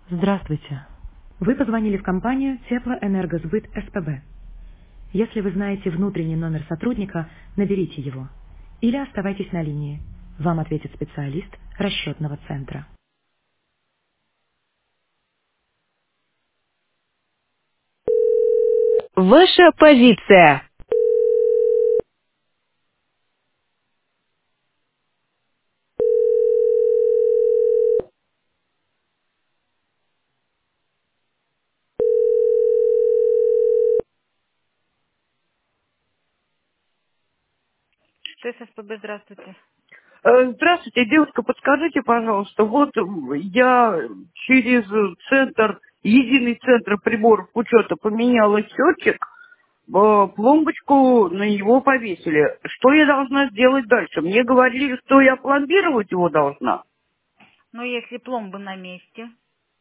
Здравствуйте. Вы позвонили в компанию Теплоэнергосбыт СПБ. Если вы знаете внутренний номер сотрудника, наберите его. Или оставайтесь на линии. Вам ответит специалист расчетного центра. Ваша позиция. ТССПБ, здравствуйте. Здравствуйте, девушка, подскажите, пожалуйста, вот я через центр, единый центр приборов учета поменяла счетчик, пломбочку на него повесили. Что я должна сделать дальше? Мне говорили, что я пломбировать его должна. Но если пломбы на месте,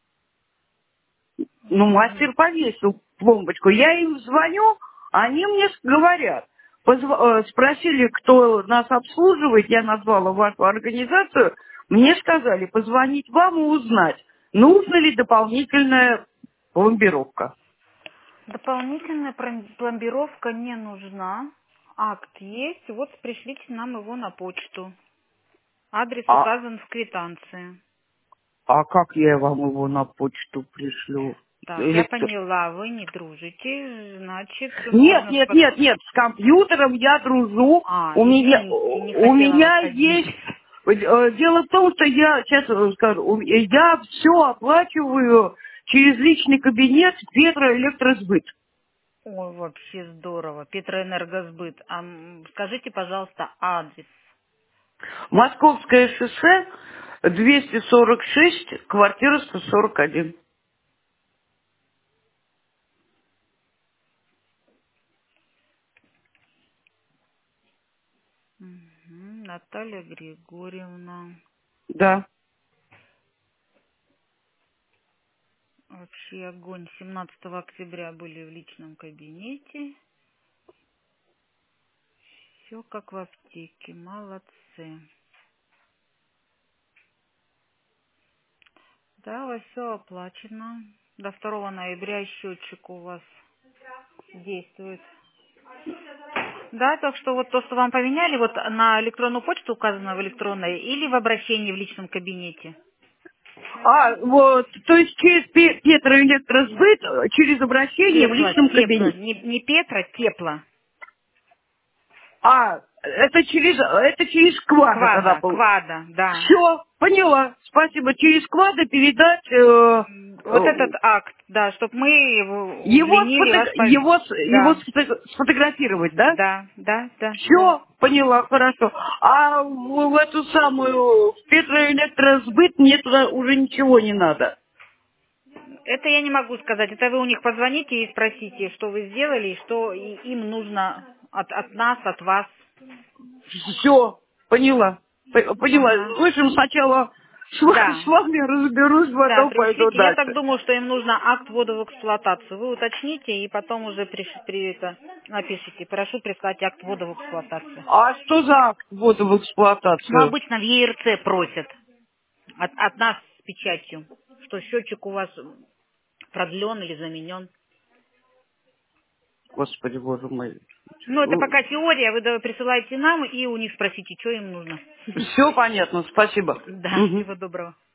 Ну, мастер повесил пломбочку. Я им звоню, они мне говорят. Спросили, кто нас обслуживает, я назвала вашу организацию. Мне сказали позвонить вам и узнать, нужна ли дополнительная пломбировка. дополнительная пломбировка не нужна. Акт есть. Вот пришлите нам его на почту. Адрес А, указан в квитанции. а как я вам его на почту пришлю? Так, я поняла, вы не дружите, значит, Нет, можно... нет, нет, нет, с компьютером я дружу. А, У меня, извините, не у хотела вас меня обидеть. есть... Дело в том, что я, сейчас скажу, я все оплачиваю через личный кабинет Петроэлектросбыт. Ой, вообще здорово. Петроэнергосбыт. Скажите, пожалуйста, адрес. Московское шоссе, 246, квартира 141. Мгм, Наталья Григорьевна. Да. Вообще огонь. 17 октября были в личном кабинете. Все как в аптеке. Молодцы. Да, у вас все оплачено. До 2 ноября счетчик у вас действует. Да, так что вот то, что вам поменяли, вот на электронную почту указано в электронной или в обращении в личном кабинете? Вот, то есть через Петроэлектросбыт, через обращение в Тепло, личном тепло. кабинете. Не Петра, тепло. Это через квада тогда Квада, был. квада, да. Все, поняла. Спасибо. Через квада передать Вот этот акт, да, чтобы мы его его, удлинили ваш... его Да, сфотографировать, да? да, да, да, да. Все, поняла, хорошо. А в эту самую в Петроэлектросбыт мне туда уже ничего не надо. Это я не могу сказать. Это вы у них позвоните и спросите, что вы сделали, и что им нужно от нас, от вас. Все, поняла. Поняла. Ага. В общем, сначала с Да. вами разберусь, Да, потом пойду пришлите. Я так дальше. думаю, что им нужно акт ввода в эксплуатацию. Вы уточните и потом уже напишите. Прошу прислать акт ввода в эксплуатацию. А что за акт ввода в Ну, эксплуатацию? обычно в ЕРЦ просят от нас с печатью, что счетчик у вас продлен или заменен. Господи, боже мой. Ну, это пока теория, вы присылаете нам и у них спросите, что им нужно. Все понятно, спасибо. Да, Мгм. всего доброго.